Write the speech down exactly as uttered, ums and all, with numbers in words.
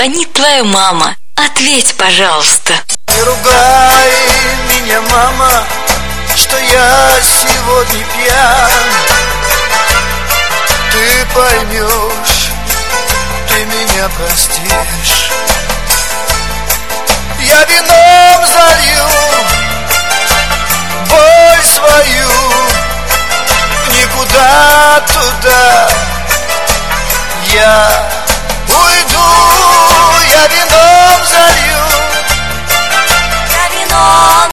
звонит твоя мама. Ответь, пожалуйста. Не ругай меня, мама, что я сегодня пьян. Ты поймешь, ты меня простишь. Я вином залью боль свою, никуда туда я уйду. Я вином залью